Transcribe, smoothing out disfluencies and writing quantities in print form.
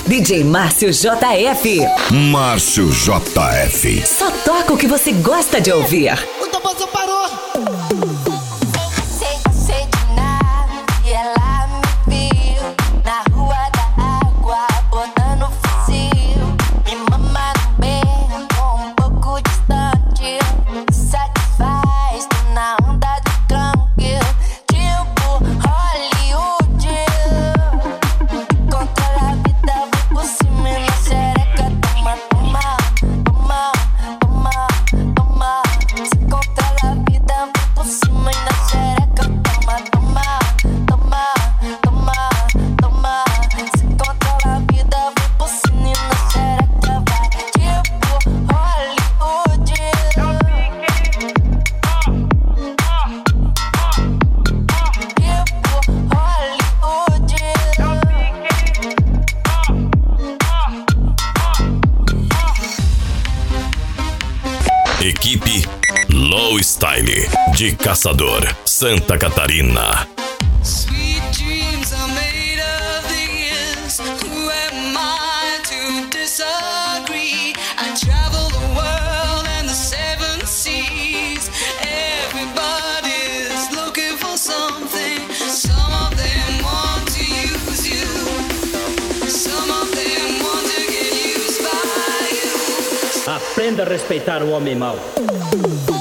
DJ Márcio JF. Márcio JF. Só toca o que você gosta de ouvir. O Toboso parou. Sei de nada e ela me viu na rua da água, botando fuzil. Me mama no beco, um pouco distante. Satisfaz, tô na onda do tranquilo. Tipo Hollywood. Controla a vida, vou por cima e na xereca. Toma, toma, toma, toma, toma. Se controla a vida, vou por cima e na xereca. Toma, toma, toma, toma, toma. Se controla a vida, vou por cima e na xereca. Vai tipo Hollywood. Equipe Low Style de Caçador, Santa Catarina. Sweet dreams are made of this. Who am I to disagree? I travel the world and the seven seas. Everybody's looking for something. Some of them want to use you. Some of them want to get used by you. Aprenda a respeitar o homem mau.